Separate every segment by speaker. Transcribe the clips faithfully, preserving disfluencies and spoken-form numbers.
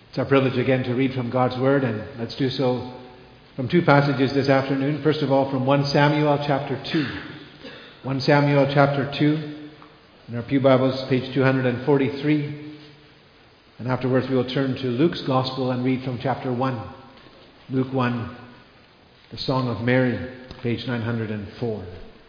Speaker 1: It's our privilege again to read from God's Word, and let's do so from two passages this afternoon. First of all, from First Samuel chapter two. First Samuel chapter two, in our Pew Bibles, page two hundred forty-three. And afterwards we will turn to Luke's Gospel and read from chapter one. Luke one, the Song of Mary, page nine hundred four.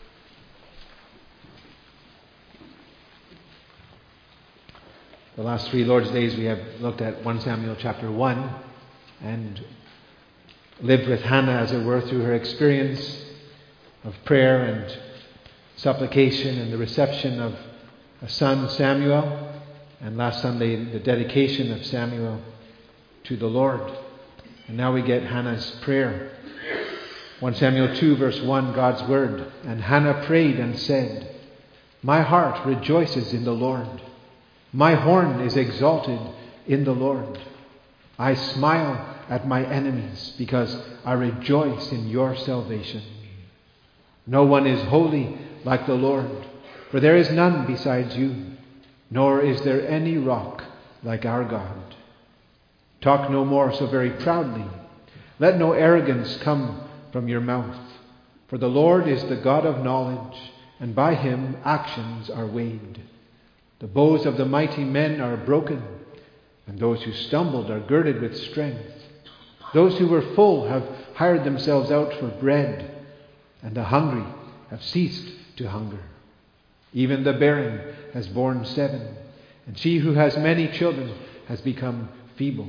Speaker 1: The last three Lord's Days we have looked at First Samuel chapter one and lived with Hannah, as it were, through her experience of prayer and supplication and the reception of a son, Samuel, and last Sunday the dedication of Samuel to the Lord. And now we get Hannah's prayer. First Samuel two verse one, God's Word. And Hannah prayed and said, "My heart rejoices in the Lord. My horn is exalted in the Lord. I smile at my enemies because I rejoice in your salvation. No one is holy like the Lord, for there is none besides you, nor is there any rock like our God. Talk no more so very proudly. Let no arrogance come from your mouth. For the Lord is the God of knowledge, and by him actions are weighed. The bows of the mighty men are broken, and those who stumbled are girded with strength. Those who were full have hired themselves out for bread, and the hungry have ceased to hunger. Even the barren has borne seven, and she who has many children has become feeble.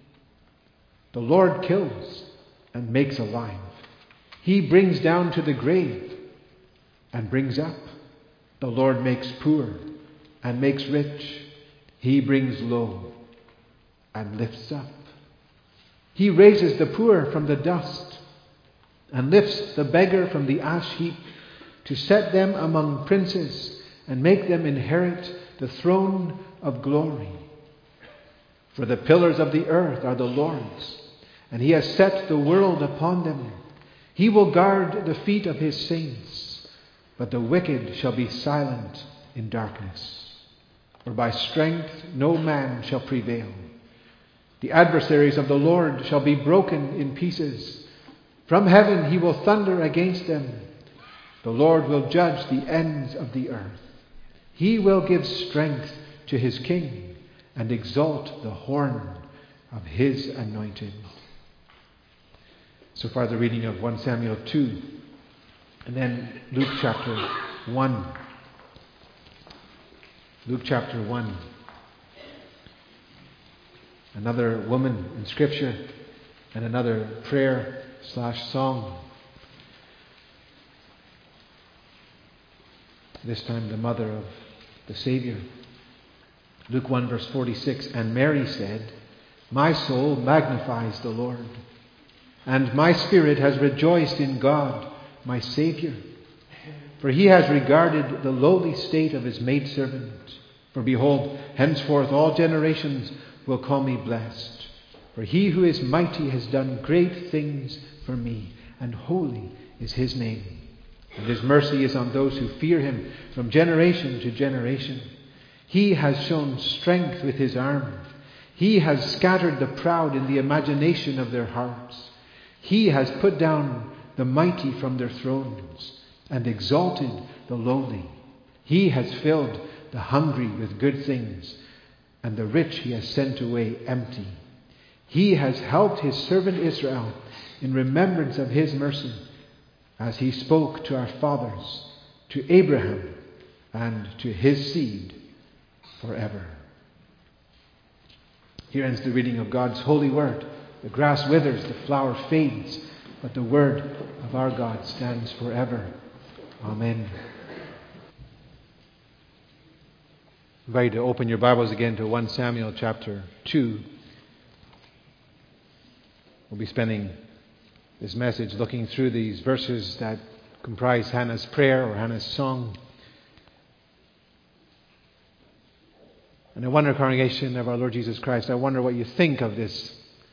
Speaker 1: The Lord kills and makes alive. He brings down to the grave and brings up. The Lord makes poor and makes rich. He brings low and lifts up. He raises the poor from the dust and lifts the beggar from the ash heap, to set them among princes and make them inherit the throne of glory. For the pillars of the earth are the Lord's, and he has set the world upon them. He will guard the feet of his saints, but the wicked shall be silent in darkness. For by strength no man shall prevail. The adversaries of the Lord shall be broken in pieces. From heaven he will thunder against them. The Lord will judge the ends of the earth. He will give strength to his king and exalt the horn of his anointed." So far the reading of First Samuel two, and then Luke chapter one. Luke chapter one. Another woman in Scripture and another prayer slash song. This time the mother of the Savior. Luke one verse forty-six, "And Mary said, My soul magnifies the Lord, and my spirit has rejoiced in God, my Saviour. For he has regarded the lowly state of his maidservant. For behold, henceforth all generations will call me blessed. For he who is mighty has done great things for me, and holy is his name. And his mercy is on those who fear him from generation to generation. He has shown strength with his arm. He has scattered the proud in the imagination of their hearts. He has put down the mighty from their thrones and exalted the lowly. He has filled the hungry with good things, and the rich he has sent away empty. He has helped his servant Israel in remembrance of his mercy, as he spoke to our fathers, to Abraham, and to his seed forever." Here ends the reading of God's holy word. The grass withers, the flower fades, but the word of our God stands forever. Amen. I invite you to open your Bibles again to First Samuel chapter two. We'll be spending this message looking through these verses that comprise Hannah's prayer or Hannah's song. And I wonder, congregation of our Lord Jesus Christ, I wonder what you think of this.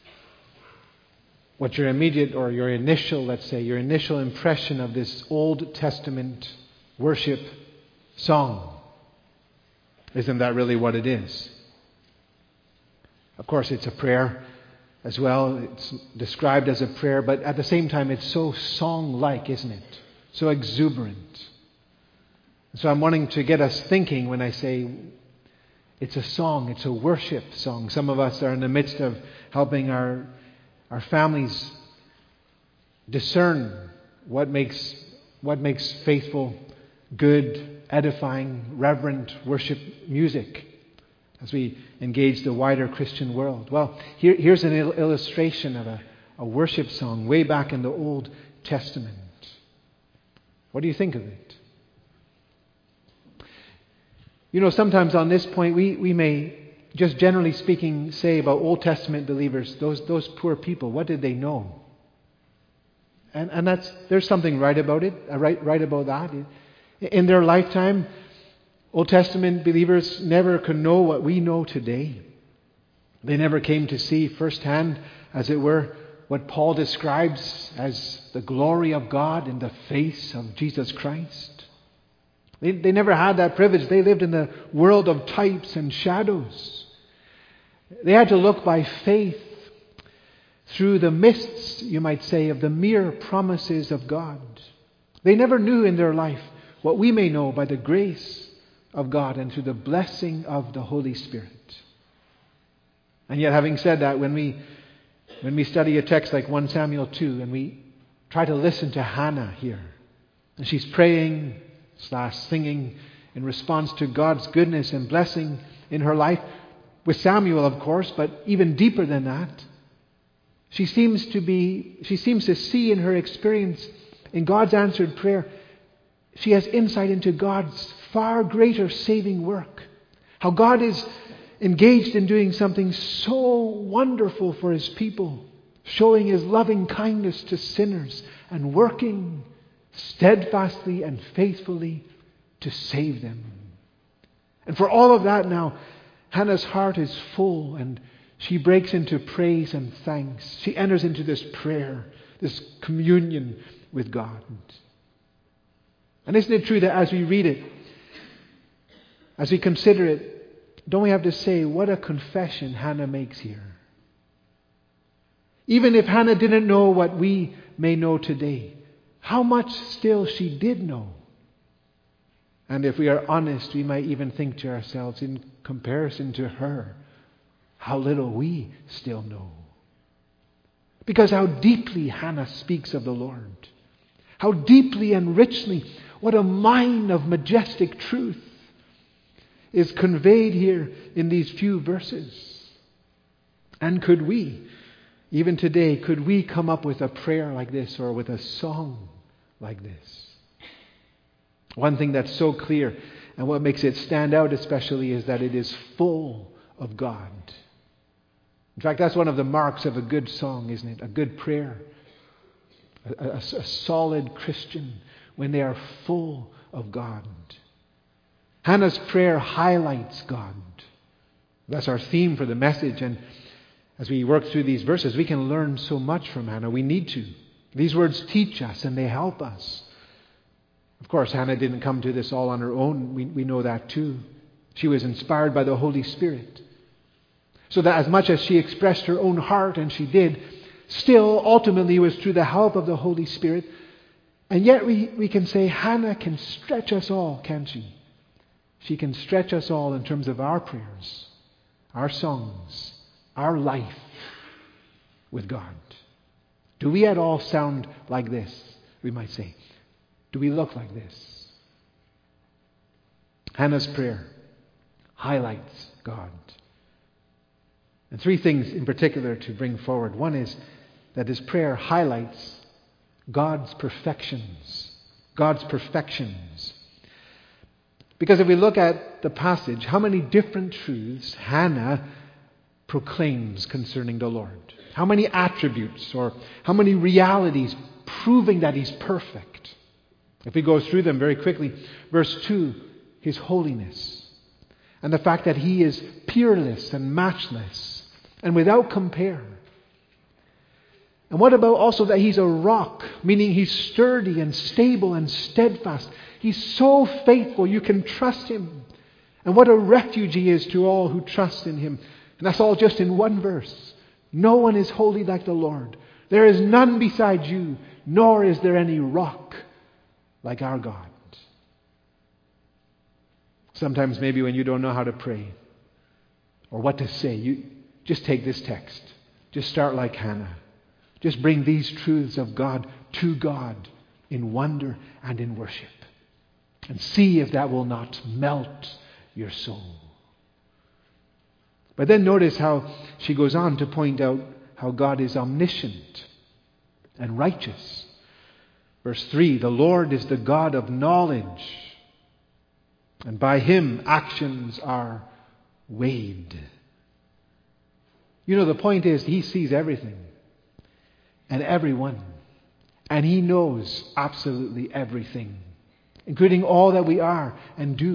Speaker 1: What your immediate or your initial, let's say, your initial impression of this Old Testament worship song. Isn't that really what it is? Of course, it's a prayer as well. It's described as a prayer, but at the same time, it's so song-like, isn't it? So exuberant. So I'm wanting to get us thinking when I say it's a song, it's a worship song. Some of us are in the midst of helping our, our families discern what makes, what makes faithful, good, edifying, reverent worship music as we engage the wider Christian world. Well, here, here's an il- illustration of a, a worship song way back in the Old Testament. What do you think of it? You know, sometimes on this point we, we may, just generally speaking, say about Old Testament believers, those those poor people, what did they know? And and that's there's something right about it, right right about that. In their lifetime, Old Testament believers never could know what we know today. They never came to see firsthand, as it were, what Paul describes as the glory of God in the face of Jesus Christ. They, they never had that privilege. They lived in the world of types and shadows. They had to look by faith through the mists, you might say, of the mere promises of God. They never knew in their life what we may know by the grace of God and through the blessing of the Holy Spirit. And yet, having said that, when we when we study a text like First Samuel two and we try to listen to Hannah here, and she's praying slash singing in response to God's goodness and blessing in her life, with Samuel, of course, but even deeper than that, she seems to be, she seems to see in her experience in God's answered prayer, she has insight into God's far greater saving work. How God is engaged in doing something so wonderful for His people, showing His loving kindness to sinners and working steadfastly and faithfully to save them. And for all of that now, Hannah's heart is full and she breaks into praise and thanks. She enters into this prayer, this communion with God. And isn't it true that as we read it, as we consider it, don't we have to say, what a confession Hannah makes here? Even if Hannah didn't know what we may know today, how much still she did know. And if we are honest, we might even think to ourselves, in comparison to her, how little we still know. Because how deeply Hannah speaks of the Lord. How deeply and richly, what a mine of majestic truth is conveyed here in these few verses. And could we, even today, could we come up with a prayer like this or with a song like this? One thing that's so clear and what makes it stand out especially is that it is full of God. In fact, that's one of the marks of a good song, isn't it? A good prayer. A, a, a solid Christian when they are full of God. Hannah's prayer highlights God. That's our theme for the message. And as we work through these verses, we can learn so much from Hannah. We need to. These words teach us and they help us. Of course, Hannah didn't come to this all on her own. We, we know that too. She was inspired by the Holy Spirit. So that as much as she expressed her own heart, and she did, still ultimately was through the help of the Holy Spirit. And yet we, we can say Hannah can stretch us all, can't she? She can stretch us all in terms of our prayers, our songs, our life with God. Do we at all sound like this, we might say? Do we look like this? Hannah's prayer highlights God. And three things in particular to bring forward. One is that his prayer highlights God's perfections. God's perfections. Because if we look at the passage, how many different truths Hannah proclaims concerning the Lord? How many attributes or how many realities proving that He's perfect? If we go through them very quickly, verse two, His holiness. And the fact that He is peerless and matchless and without compare. And what about also that He's a rock, meaning He's sturdy and stable and steadfast. He's so faithful, you can trust Him. And what a refuge He is to all who trust in Him. And that's all just in one verse. No one is holy like the Lord. There is none beside you, nor is there any rock like our God. Sometimes maybe when you don't know how to pray or what to say, you just take this text. Just start like Hannah. Just bring these truths of God to God in wonder and in worship. And see if that will not melt your soul. But then notice how she goes on to point out how God is omniscient and righteous. Verse three, the Lord is the God of knowledge, and by Him actions are weighed. You know, the point is He sees everything and everyone, and He knows absolutely everything, including all that we are and do.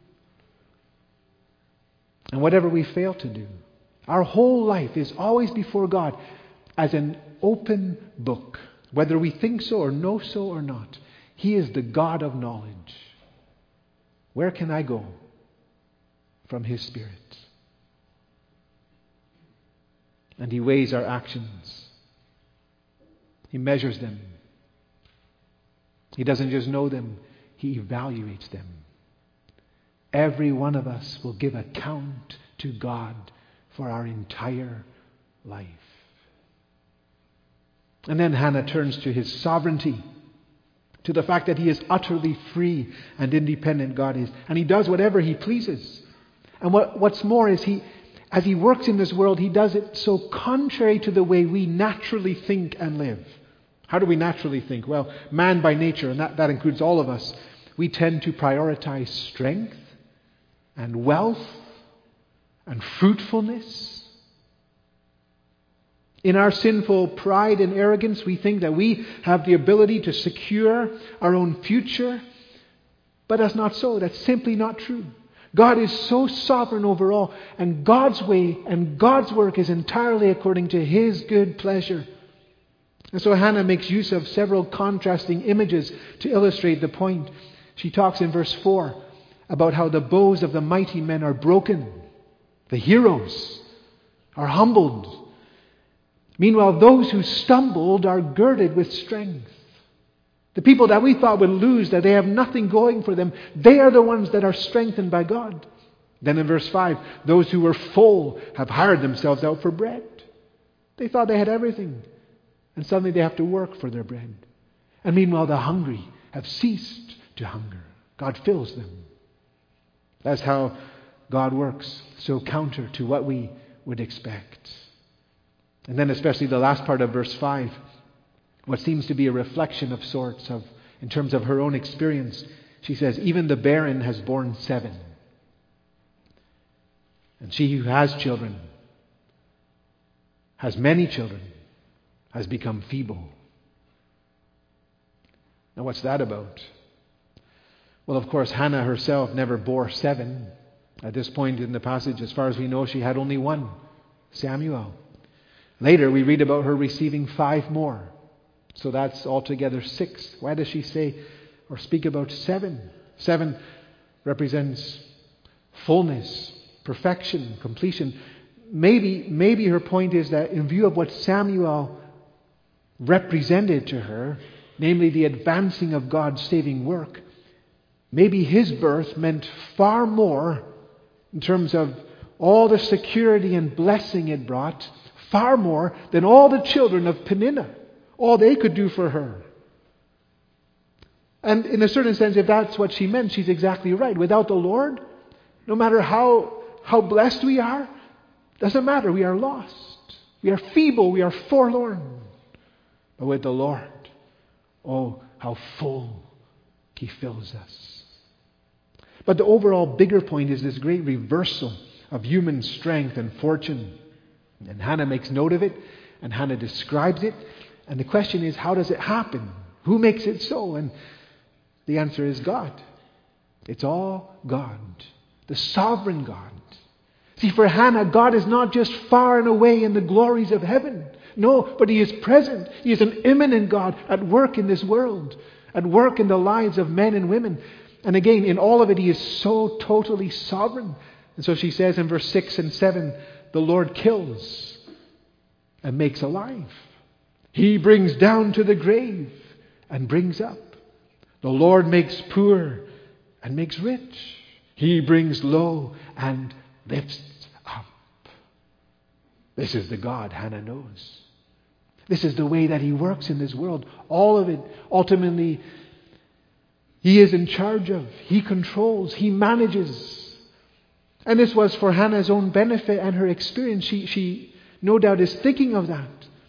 Speaker 1: And whatever we fail to do, our whole life is always before God as an open book. Whether we think so or know so or not, He is the God of knowledge. Where can I go from His Spirit? And He weighs our actions. He measures them. He doesn't just know them, He evaluates them. Every one of us will give account to God for our entire life. And then Hannah turns to His sovereignty, to the fact that He is utterly free and independent, God is. And He does whatever He pleases. And what, what's more is He, as He works in this world, He does it so contrary to the way we naturally think and live. How do we naturally think? Well, man by nature, and that, that includes all of us, we tend to prioritize strength and wealth and fruitfulness. In our sinful pride and arrogance, we think that we have the ability to secure our own future. But that's not so. That's simply not true. God is so sovereign over all, and God's way and God's work is entirely according to His good pleasure. And so Hannah makes use of several contrasting images to illustrate the point. She talks in verse four about how the bows of the mighty men are broken. The heroes are humbled. Meanwhile, those who stumbled are girded with strength. The people that we thought would lose, that they have nothing going for them, they are the ones that are strengthened by God. Then in verse five, those who were full have hired themselves out for bread. They thought they had everything, and suddenly they have to work for their bread. And meanwhile, the hungry have ceased to hunger. God fills them. That's how God works, so counter to what we would expect. And then especially the last part of verse five, what seems to be a reflection of sorts of, in terms of her own experience. She says, even the barren has borne seven. And she who has children, has many children, has become feeble. Now what's that about? Well, of course, Hannah herself never bore seven. At this point in the passage, as far as we know, she had only one, Samuel. Later, we read about her receiving five more. So that's altogether six. Why does she say or speak about seven? Seven represents fullness, perfection, completion. Maybe, maybe her point is that in view of what Samuel represented to her, namely the advancing of God's saving work, maybe his birth meant far more in terms of all the security and blessing it brought, far more than all the children of Peninnah, all they could do for her. And in a certain sense, if that's what she meant, she's exactly right. Without the Lord, no matter how, how blessed we are, doesn't matter. We are lost. We are feeble. We are forlorn. But with the Lord, oh, how full He fills us. But the overall bigger point is this great reversal of human strength and fortune. And Hannah makes note of it, and Hannah describes it. And the question is, how does it happen? Who makes it so? And the answer is God. It's all God. The sovereign God. See, for Hannah, God is not just far and away in the glories of heaven. No, but He is present. He is an immanent God at work in this world, at work in the lives of men and women. And again, in all of it, He is so totally sovereign. And so she says in verse six and seven, the Lord kills and makes alive. He brings down to the grave and brings up. The Lord makes poor and makes rich. He brings low and lifts up. This is the God Hannah knows. This is the way that He works in this world. All of it, ultimately, He is in charge of. He controls. He manages. And this was for Hannah's own benefit and her experience. She, she no doubt is thinking of that.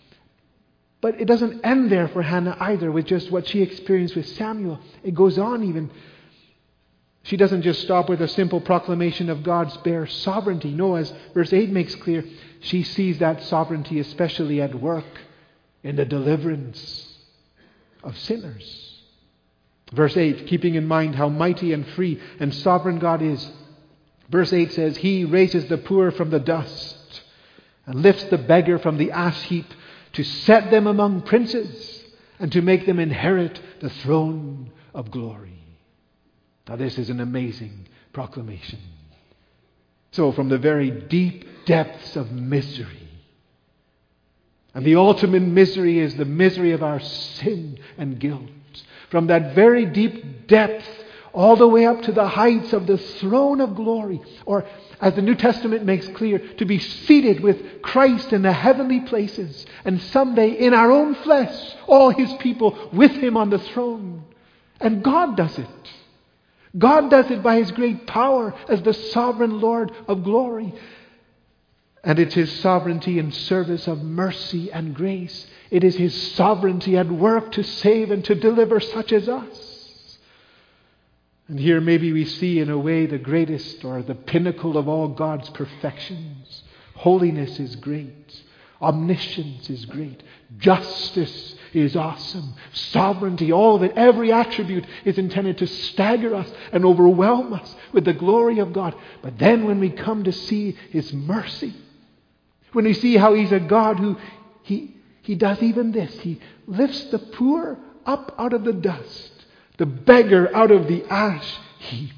Speaker 1: But it doesn't end there for Hannah either with just what she experienced with Samuel. It goes on even. She doesn't just stop with a simple proclamation of God's bare sovereignty. No, as verse eight makes clear, she sees that sovereignty especially at work in the deliverance of sinners. Verse eight, keeping in mind how mighty and free and sovereign God is. Verse eight says, He raises the poor from the dust and lifts the beggar from the ash heap to set them among princes and to make them inherit the throne of glory. Now this is an amazing proclamation. So from the very deep depths of misery, and the ultimate misery is the misery of our sin and guilt. From that very deep depth all the way up to the heights of the throne of glory, or as the New Testament makes clear, to be seated with Christ in the heavenly places, and someday in our own flesh, all His people with Him on the throne. And God does it. God does it by His great power as the sovereign Lord of glory. And it's His sovereignty in service of mercy and grace. It is His sovereignty at work to save and to deliver such as us. And here maybe we see in a way the greatest or the pinnacle of all God's perfections. Holiness is great. Omniscience is great. Justice is awesome. Sovereignty, all of it, every attribute is intended to stagger us and overwhelm us with the glory of God. But then when we come to see His mercy, when we see how He's a God who He, he does even this. He lifts the poor up out of the dust, the beggar out of the ash heap.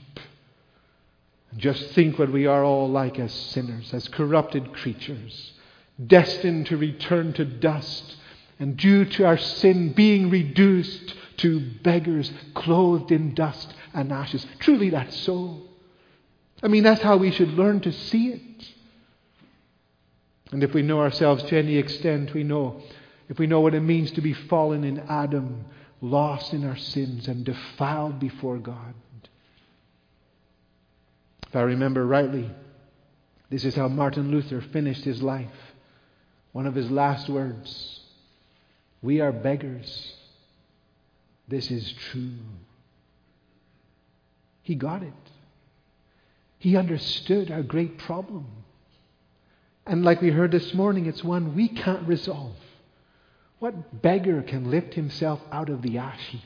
Speaker 1: And just think what we are all like as sinners, as corrupted creatures, destined to return to dust, and due to our sin being reduced to beggars clothed in dust and ashes. Truly that's so. I mean, that's how we should learn to see it. And if we know ourselves to any extent, we know, if we know what it means to be fallen in Adam, lost in our sins and defiled before God. If I remember rightly, this is how Martin Luther finished his life. One of his last words, "We are beggars. This is true." He got it. He understood our great problem. And like we heard this morning, it's one we can't resolve. What beggar can lift himself out of the ash heap?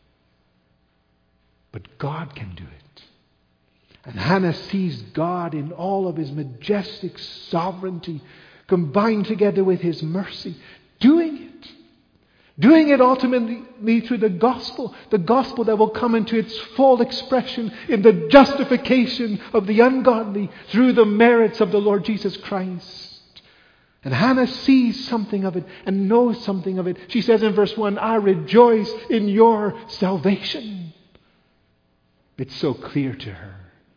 Speaker 1: But God can do it. And Hannah sees God in all of His majestic sovereignty, combined together with His mercy, doing it. Doing it ultimately through the gospel. The gospel that will come into its full expression in the justification of the ungodly through the merits of the Lord Jesus Christ. And Hannah sees something of it and knows something of it. She says in verse one, "I rejoice in your salvation." It's so clear to her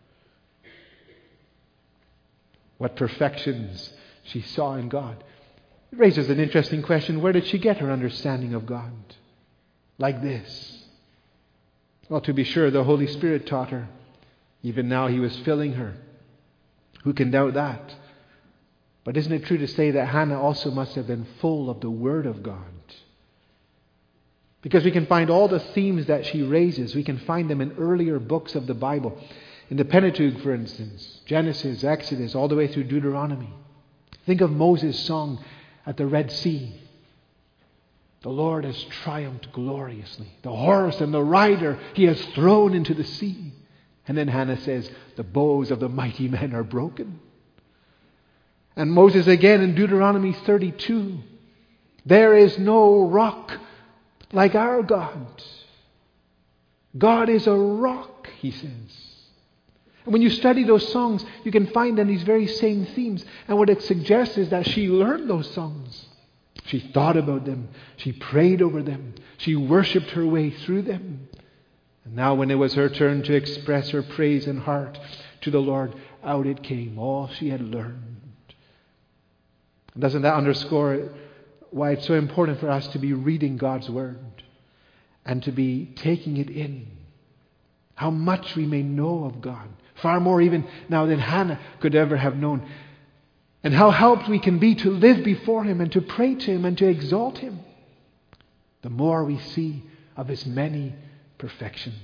Speaker 1: what perfections she saw in God. It raises an interesting question. Where did she get her understanding of God? Like this. Well, to be sure, the Holy Spirit taught her. Even now He was filling her. Who can doubt that? But isn't it true to say that Hannah also must have been full of the Word of God? Because we can find all the themes that she raises. We can find them in earlier books of the Bible. In the Pentateuch, for instance. Genesis, Exodus, all the way through Deuteronomy. Think of Moses' song at the Red Sea. The Lord has triumphed gloriously. The horse and the rider He has thrown into the sea. And then Hannah says, the bows of the mighty men are broken. And Moses again in Deuteronomy thirty-two. There is no rock like our God. God is a rock, he says. And when you study those songs, you can find them these very same themes. And what it suggests is that she learned those songs. She thought about them. She prayed over them. She worshipped her way through them. And now when it was her turn to express her praise and heart to the Lord, out it came, all she had learned. And doesn't that underscore why it's so important for us to be reading God's Word and to be taking it in? How much we may know of God. Far more even now than Hannah could ever have known. And how helped we can be to live before Him and to pray to Him and to exalt Him. The more we see of His many perfections.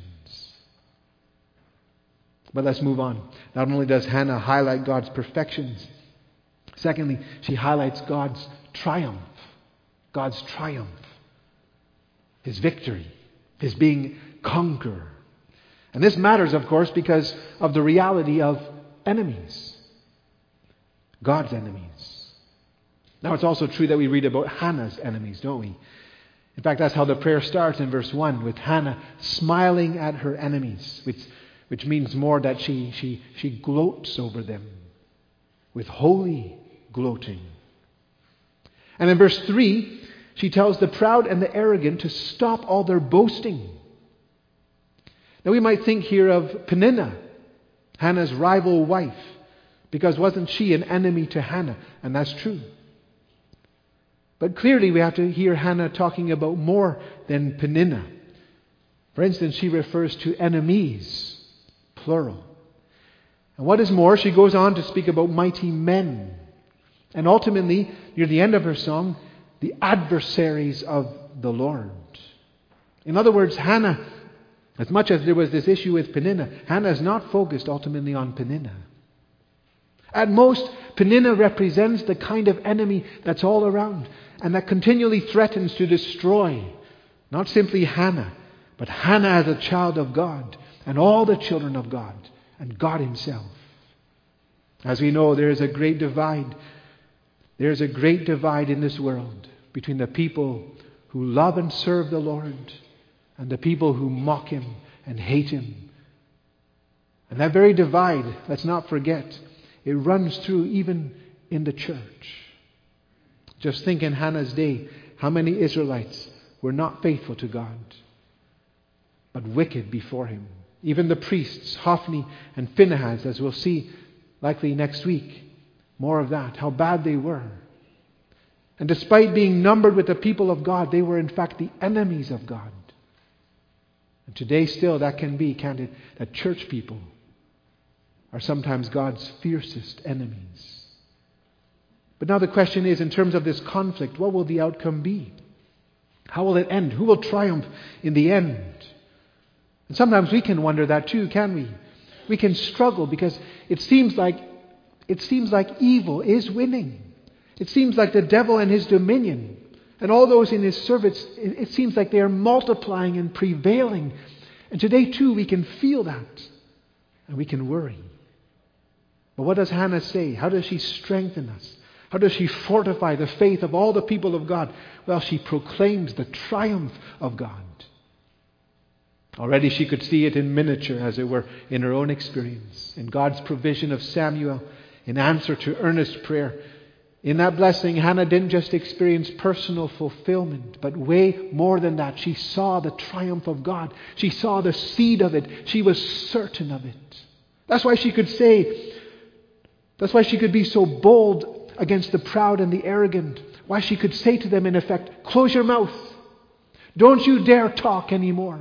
Speaker 1: But let's move on. Not only does Hannah highlight God's perfections, secondly, she highlights God's triumph. God's triumph. His victory. His being conqueror. And this matters, of course, because of the reality of enemies. God's enemies. Now, it's also true that we read about Hannah's enemies, don't we? In fact, that's how the prayer starts in verse one, with Hannah smiling at her enemies, which, which means more that she, she, she gloats over them with holy gloating. And in verse three, she tells the proud and the arrogant to stop all their boasting. Now we might think here of Peninnah, Hannah's rival wife, because wasn't she an enemy to Hannah? And that's true. But clearly we have to hear Hannah talking about more than Peninnah. For instance, she refers to enemies, plural. And what is more, she goes on to speak about mighty men. And ultimately, near the end of her song, the adversaries of the Lord. In other words, Hannah, as much as there was this issue with Peninnah, Hannah is not focused ultimately on Peninnah. At most, Peninnah represents the kind of enemy that's all around and that continually threatens to destroy not simply Hannah, but Hannah as a child of God and all the children of God and God Himself. As we know, there is a great divide. There is a great divide in this world between the people who love and serve the Lord and the people who mock Him and hate Him. And that very divide, let's not forget, it runs through even in the church. Just think in Hannah's day, how many Israelites were not faithful to God, but wicked before Him. Even the priests, Hophni and Phinehas, as we'll see likely next week, more of that, how bad they were. And despite being numbered with the people of God, they were in fact the enemies of God. And today still that can be, can't it, that church people are sometimes God's fiercest enemies. But now the question is, in terms of this conflict, what will the outcome be? How will it end? Who will triumph in the end? And sometimes we can wonder that too, can we? We can struggle because it seems like it seems like evil is winning. It seems like the devil and his dominion and all those in his service, it, it seems like they are multiplying and prevailing. And today too we can feel that and we can worry. But what does Hannah say? How does she strengthen us? How does she fortify the faith of all the people of God? Well, she proclaims the triumph of God. Already she could see it in miniature, as it were, in her own experience. In God's provision of Samuel, in answer to earnest prayer. In that blessing, Hannah didn't just experience personal fulfillment, but way more than that. She saw the triumph of God. She saw the seed of it. She was certain of it. That's why she could say, that's why she could be so bold against the proud and the arrogant. Why she could say to them, in effect, close your mouth. Don't you dare talk anymore.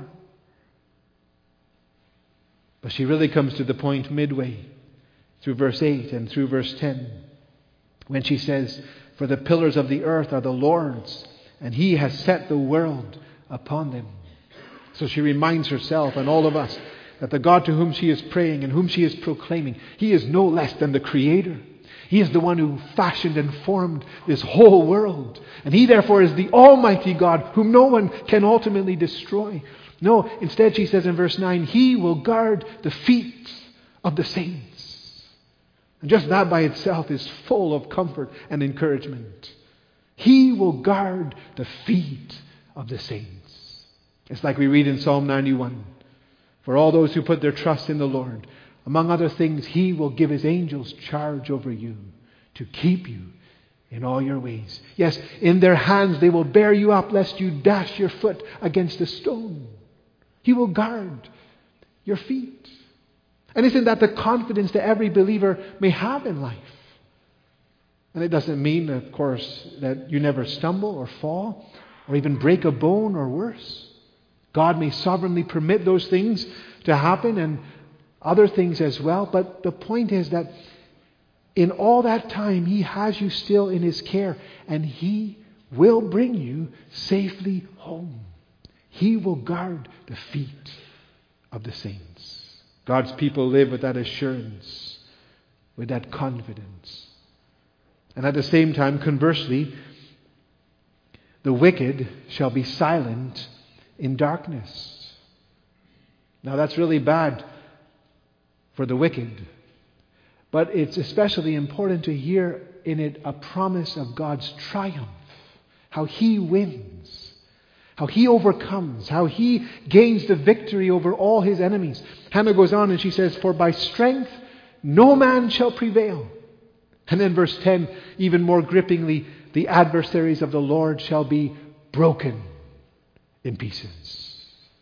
Speaker 1: But she really comes to the point midway through verse eight and through verse ten when she says, for the pillars of the earth are the Lord's, and He has set the world upon them. So she reminds herself and all of us that the God to whom she is praying and whom she is proclaiming, He is no less than the Creator. He is the one who fashioned and formed this whole world. And He therefore is the Almighty God whom no one can ultimately destroy. No, instead she says in verse nine, He will guard the feet of the saints. And just that by itself is full of comfort and encouragement. He will guard the feet of the saints. It's like we read in Psalm ninety-one. For all those who put their trust in the Lord, Among other things, He will give His angels charge over you to keep you in all your ways. Yes, in their hands they will bear you up lest you dash your foot against a stone. He will guard your feet. And isn't that the confidence that every believer may have in life? And it doesn't mean, of course, that you never stumble or fall or even break a bone or worse. God may sovereignly permit those things to happen and other things as well. But the point is that in all that time, He has you still in His care, and He will bring you safely home. He will guard the feet of the saints. God's people live with that assurance, with that confidence. And at the same time, conversely, the wicked shall be silent in darkness. Now that's really bad for the wicked. But it's especially important to hear in it a promise of God's triumph. How He wins. How He overcomes. How He gains the victory over all His enemies. Hannah goes on and she says, "For by strength no man shall prevail." And then verse ten, even more grippingly, "The adversaries of the Lord shall be broken in pieces."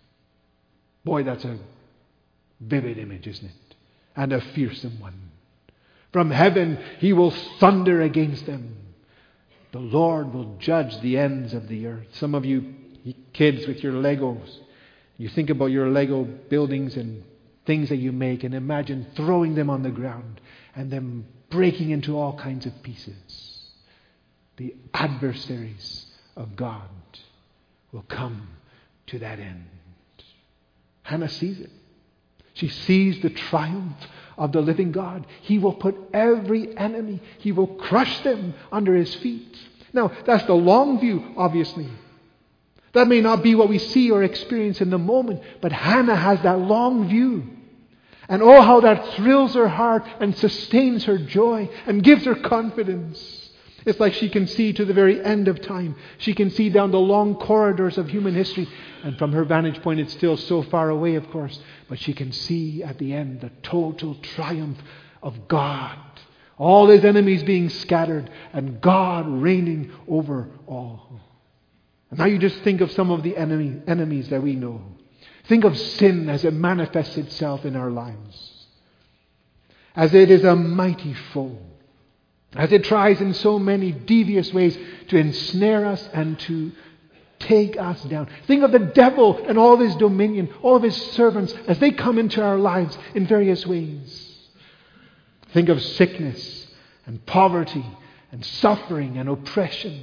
Speaker 1: Boy, that's a vivid image, isn't it? And a fearsome one. From heaven He will thunder against them. The Lord will judge the ends of the earth. Some of you kids with your Legos, you think about your Lego buildings and things that you make, and imagine throwing them on the ground and them breaking into all kinds of pieces. The adversaries of God will come to that end. Hannah sees it. She sees the triumph of the living God. He will put every enemy, He will crush them under His feet. Now, that's the long view, obviously. That may not be what we see or experience in the moment, but Hannah has that long view. And oh, how that thrills her heart and sustains her joy and gives her confidence. It's like she can see to the very end of time. She can see down the long corridors of human history. And from her vantage point, it's still so far away, of course. But she can see at the end the total triumph of God. All His enemies being scattered and God reigning over all. And now you just think of some of the enemy, enemies that we know. Think of sin as it manifests itself in our lives. As it is a mighty foe. As it tries in so many devious ways to ensnare us and to take us down. Think of the devil and all of his dominion, all of his servants as they come into our lives in various ways. Think of sickness and poverty and suffering and oppression.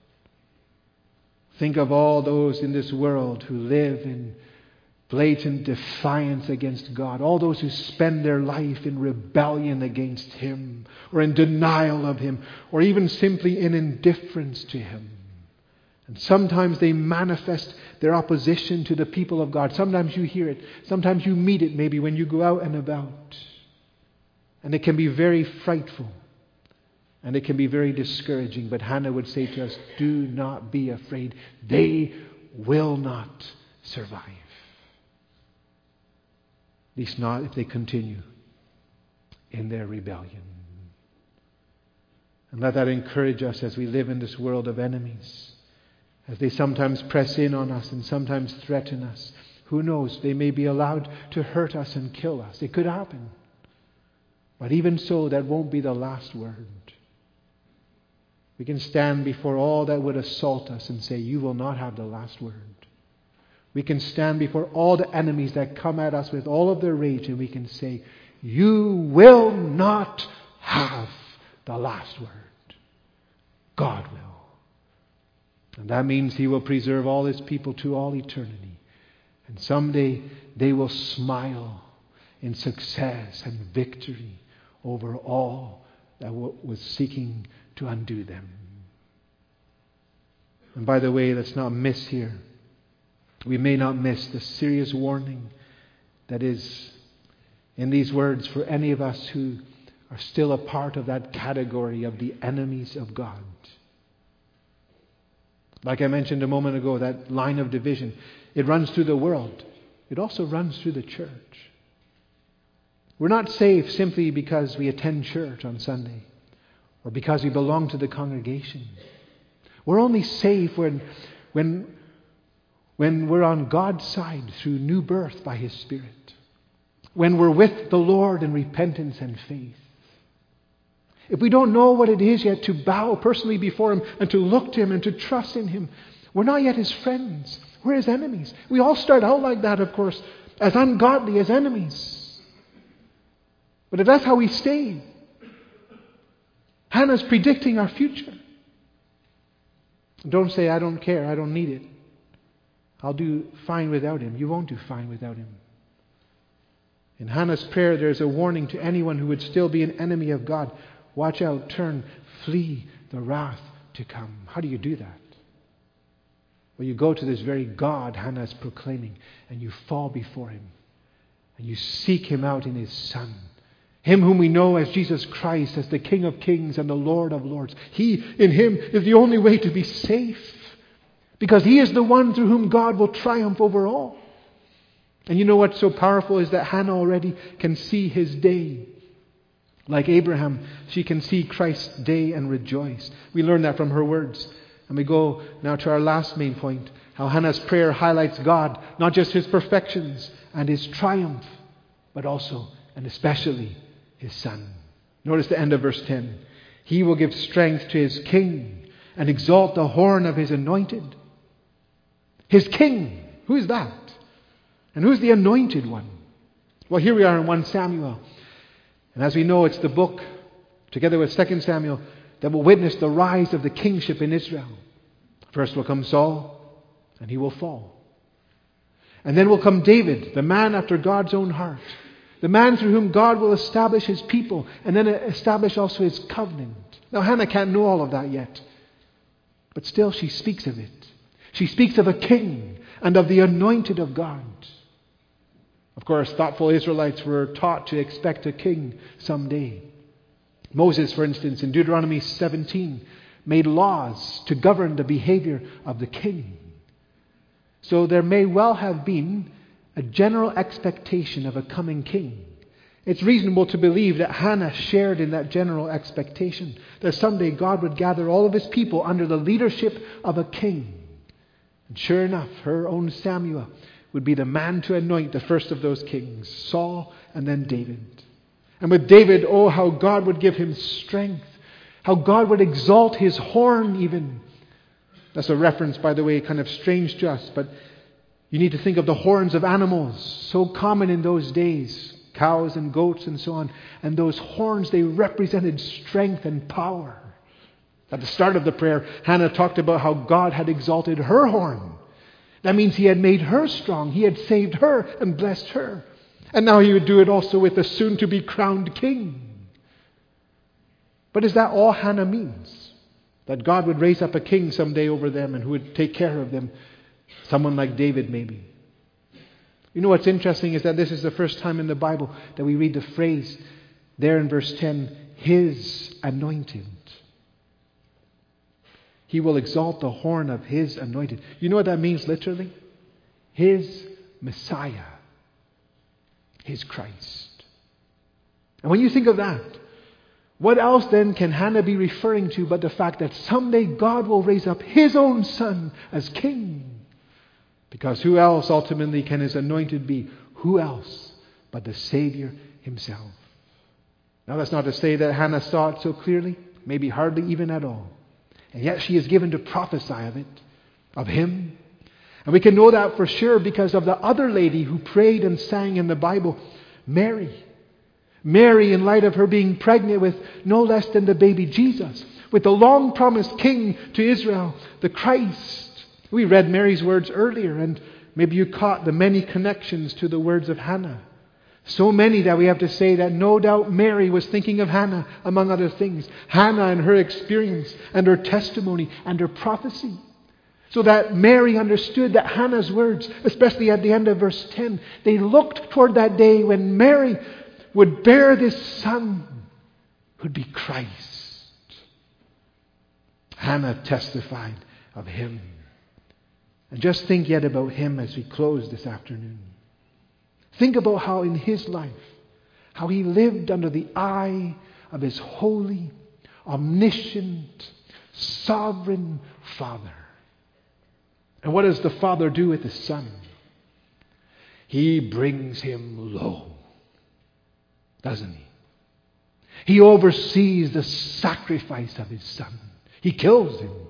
Speaker 1: Think of all those in this world who live in blatant defiance against God. All those who spend their life in rebellion against Him, or in denial of Him, or even simply in indifference to Him. And sometimes they manifest their opposition to the people of God. Sometimes you hear it. Sometimes you meet it maybe when you go out and about. And it can be very frightful. And it can be very discouraging. But Hannah would say to us, do not be afraid. They will not survive. At least not if they continue in their rebellion. And let that encourage us as we live in this world of enemies. As they sometimes press in on us and sometimes threaten us. Who knows, they may be allowed to hurt us and kill us. It could happen. But even so, that won't be the last word. We can stand before all that would assault us and say, you will not have the last word. We can stand before all the enemies that come at us with all of their rage and we can say, you will not have the last word. God will. And that means He will preserve all His people to all eternity. And someday they will smile in success and victory over all that was seeking to undo them. And by the way, let's not miss here. We may not miss the serious warning that is in these words for any of us who are still a part of that category of the enemies of God. Like I mentioned a moment ago, that line of division, it runs through the world. It also runs through the church. We're not saved simply because we attend church on Sunday or because we belong to the congregation. We're only saved when, when, when we're on God's side through new birth by His Spirit. When we're with the Lord in repentance and faith. If we don't know what it is yet to bow personally before Him and to look to Him and to trust in Him, we're not yet His friends. We're His enemies. We all start out like that, of course, as ungodly, as enemies. But if that's how we stay, Hannah's predicting our future. Don't say, I don't care, I don't need it. I'll do fine without Him. You won't do fine without Him. In Hannah's prayer, there's a warning to anyone who would still be an enemy of God. Watch out, turn, flee the wrath to come. How do you do that? Well, you go to this very God Hannah is proclaiming, and you fall before Him, and you seek Him out in His Son. Him whom we know as Jesus Christ, as the King of Kings and the Lord of Lords. He, in Him, is the only way to be safe, because He is the one through whom God will triumph over all. And you know what's so powerful is that Hannah already can see His day. Like Abraham, she can see Christ's day and rejoice. We learn that from her words. And we go now to our last main point, how Hannah's prayer highlights God, not just His perfections and His triumph, but also and especially His Son. Notice the end of verse ten. He will give strength to His king and exalt the horn of His anointed. His king, who is that? And who's the anointed one? Well, here we are in First Samuel. And as we know, it's the book, together with Second Samuel, that will witness the rise of the kingship in Israel. First will come Saul, and he will fall. And then will come David, the man after God's own heart. The man through whom God will establish His people, and then establish also His covenant. Now, Hannah can't know all of that yet. But still she speaks of it. She speaks of a king and of the anointed of God. Of course, thoughtful Israelites were taught to expect a king someday. Moses, for instance, in Deuteronomy seventeen, made laws to govern the behavior of the king. So there may well have been a general expectation of a coming king. It's reasonable to believe that Hannah shared in that general expectation, that someday God would gather all of His people under the leadership of a king. And sure enough, her own Samuel would be the man to anoint the first of those kings, Saul and then David. And with David, oh, how God would give him strength. How God would exalt His horn even. That's a reference, by the way, kind of strange to us, but you need to think of the horns of animals, so common in those days, cows and goats and so on. And those horns, they represented strength and power. At the start of the prayer, Hannah talked about how God had exalted her horn. That means He had made her strong. He had saved her and blessed her. And now He would do it also with the soon-to-be crowned king. But is that all Hannah means? That God would raise up a king someday over them and who would take care of them? Someone like David, maybe. You know what's interesting is that this is the first time in the Bible that we read the phrase there in verse ten, His anointed. He will exalt the horn of His anointed. You know what that means literally? His Messiah. His Christ. And when you think of that, what else then can Hannah be referring to but the fact that someday God will raise up His own Son as king? Because who else ultimately can His anointed be? Who else but the Savior Himself? Now that's not to say that Hannah saw it so clearly. Maybe hardly even at all. And yet she is given to prophesy of it, of Him. And we can know that for sure because of the other lady who prayed and sang in the Bible, Mary. Mary, in light of her being pregnant with no less than the baby Jesus, with the long-promised King to Israel, the Christ. We read Mary's words earlier, and maybe you caught the many connections to the words of Hannah. So many that we have to say that no doubt Mary was thinking of Hannah, among other things. Hannah and her experience and her testimony and her prophecy. So that Mary understood that Hannah's words, especially at the end of verse ten, they looked toward that day when Mary would bear this Son who'd be Christ. Hannah testified of Him. And just think yet about Him as we close this afternoon. Think about how in His life,
Speaker 2: how he lived under the eye of his holy, omniscient, sovereign Father. And what does the Father do with the Son? He brings him low, doesn't he? He oversees the sacrifice of his Son. He kills him.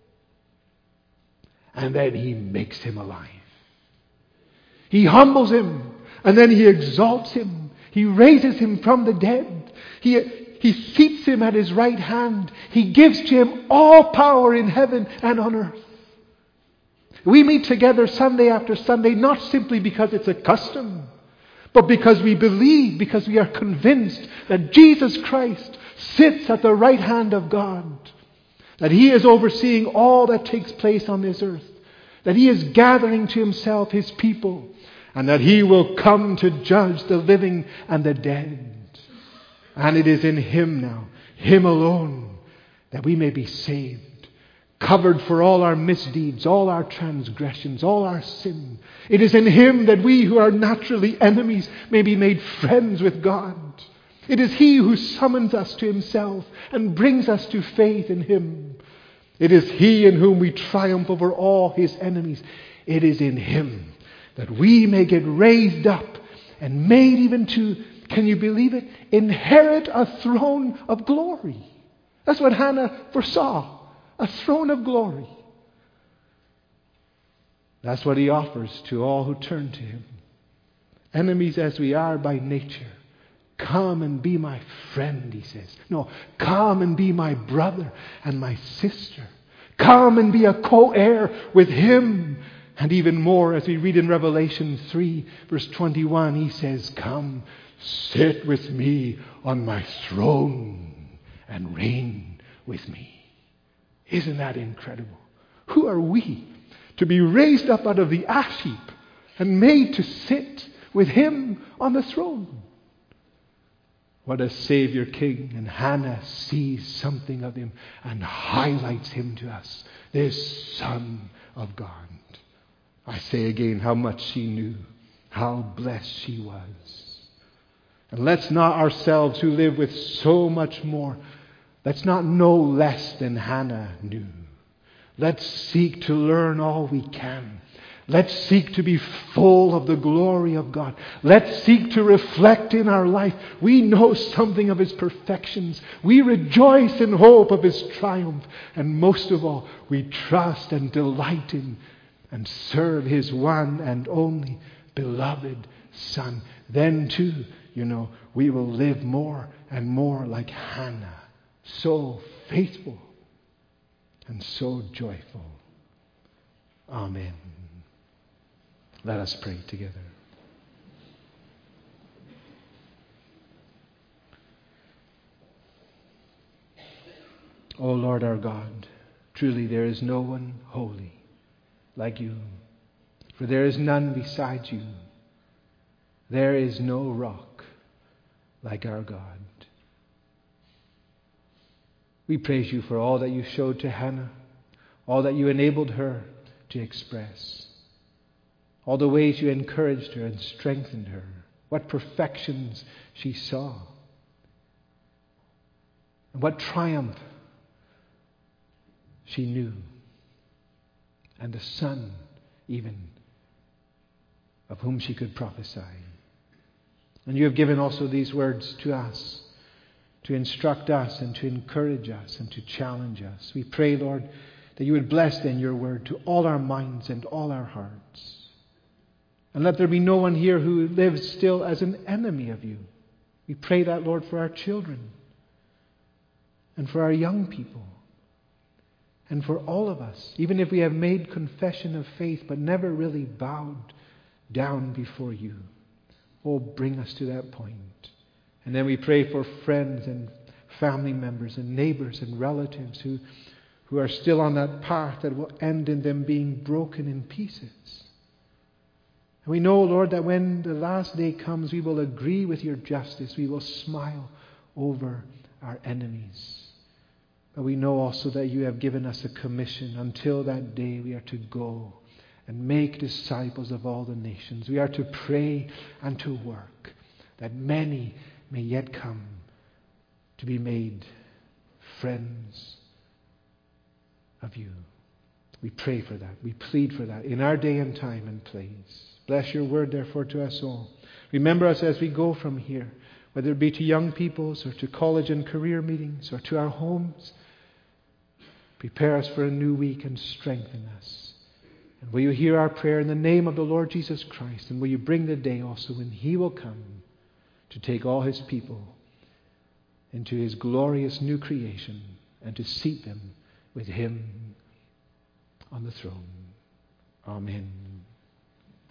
Speaker 2: And then he makes him alive. He humbles him, and then he exalts him. He raises him from the dead. He, he seats him at his right hand. He gives to him all power in heaven and on earth. We meet together Sunday after Sunday, not simply because it's a custom, but because we believe, because we are convinced that Jesus Christ sits at the right hand of God, that he is overseeing all that takes place on this earth, that he is gathering to himself his people, and that he will come to judge the living and the dead. And it is in him now, him alone, that we may be saved, covered for all our misdeeds, all our transgressions, all our sin. It is in him that we who are naturally enemies may be made friends with God. It is he who summons us to himself and brings us to faith in him. It is he in whom we triumph over all his enemies. It is in him that we may get raised up and made even to, can you believe it, inherit a throne of glory. That's what Hannah foresaw. A throne of glory. That's what he offers to all who turn to him. Enemies as we are by nature, come and be my friend, he says. No, come and be my brother and my sister. Come and be a co-heir with him. And even more, as we read in Revelation three, verse twenty-one, he says, come, sit with me on my throne and reign with me. Isn't that incredible? Who are we to be raised up out of the ash heap and made to sit with him on the throne? What a Savior King. And Hannah sees something of him and highlights him to us. This Son of God. I say again how much she knew. How blessed she was. And let's not ourselves who live with so much more, let's not know less than Hannah knew. Let's seek to learn all we can. Let's seek to be full of the glory of God. Let's seek to reflect in our life. We know something of his perfections. We rejoice in hope of his triumph. And most of all, we trust and delight in and serve his one and only beloved Son. Then too, you know, we will live more and more like Hannah. So faithful and so joyful. Amen. Let us pray together. O Lord our God, truly there is no one holy like you, for there is none beside you. There is no rock like our God. We praise you for all that you showed to Hannah, all that you enabled her to express, all the ways you encouraged her and strengthened her, what perfections she saw, and what triumph she knew, and the Son even of whom she could prophesy. And you have given also these words to us, to instruct us and to encourage us and to challenge us. We pray, Lord, that you would bless then your word to all our minds and all our hearts. And let there be no one here who lives still as an enemy of you. We pray that, Lord, for our children and for our young people and for all of us, even if we have made confession of faith but never really bowed down before you. Oh, bring us to that point. And then we pray for friends and family members and neighbors and relatives who, who are still on that path that will end in them being broken in pieces. And we know, Lord, that when the last day comes, we will agree with your justice. We will smile over our enemies. But we know also that you have given us a commission. Until that day, we are to go and make disciples of all the nations. We are to pray and to work, that many may yet come to be made friends of you. We pray for that. We plead for that in our day and time and place. Bless your word, therefore, to us all. Remember us as we go from here, whether it be to young peoples or to college and career meetings or to our homes. Prepare us for a new week and strengthen us. And will you hear our prayer in the name of the Lord Jesus Christ? And will you bring the day also when He will come to take all His people into His glorious new creation and to seat them with Him on the throne. Amen.